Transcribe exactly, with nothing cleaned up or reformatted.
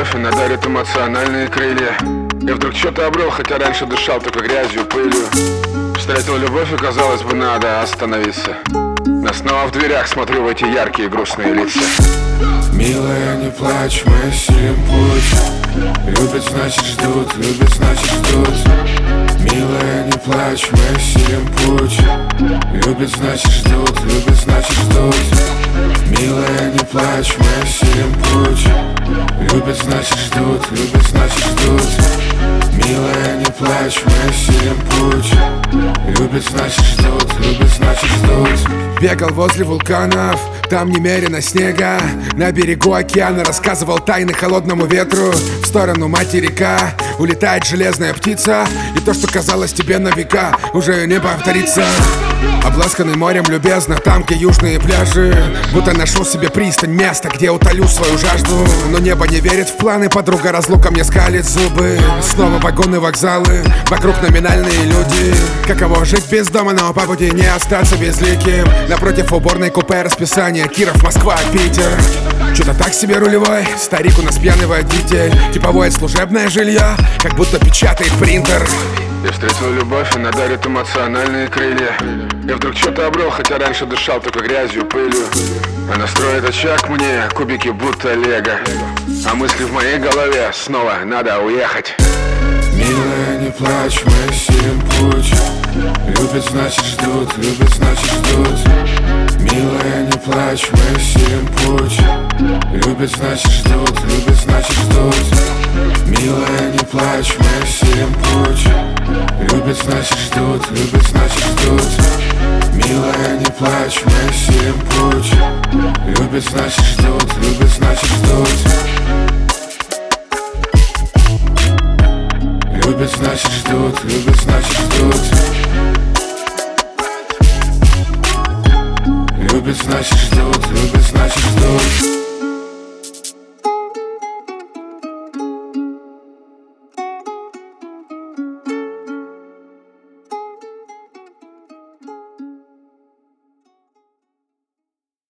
любовь, она дарит эмоциональные крылья. Я вдруг что-то обрел, хотя раньше дышал только грязью, пылью. Встретил любовь и, казалось бы, надо остановиться. Но снова в дверях смотрю в эти яркие грустные лица. Милая, не плачь, мы осилим путь. Любят, значит ждут, любят, значит ждут. Милая, не плачь, мы осилим путь. Любят, значит ждут, любят, значит ждут. Милая, не плачь, мы осилим путь. Любят, значит ждут, любят, значит ждут. Милая, не плачь, мы осилим путь. Любят, значит ждут, любят, значит ждут. Бегал возле вулканов, там немерено снега. На берегу океана рассказывал тайны холодному ветру. В сторону материка улетает железная птица. И то, что казалось тебе на века, уже не повторится. Обласканный морем любезно, там, где южные пляжи. Будто нашел себе пристань, место, где утолю свою жажду. Но небо не верит в планы, подруга разлука мне скалит зубы. Снова вагоны, вокзалы, вокруг номинальные люди. Каково жить без дома, но по пути не остаться безликим. Напротив уборной купе расписание, Киров, Москва, Питер. Что-то так себе рулевой, старик у нас пьяный водитель. Типовое служебное жилье, как будто печатает принтер. Я встретил любовь, она дарит эмоциональные крылья. Я вдруг что-то обрел, хотя раньше дышал только грязью, пылью. Она строит очаг мне, кубики будто лего. А мысли в моей голове, снова надо уехать. Милая, не плачь, мы осилим путь. Любят, значит ждут, любят, значит ждут. Милая, не плачь, мы осилим путь. Любят, значит ждут, любят, значит ждут. Милая, не плачь, мы осилим путь. Любят, значит ждут, любят, значит ждут. Милая, не плачь, мы осилим путь. Любят, значит ждут, любят, значит ждут.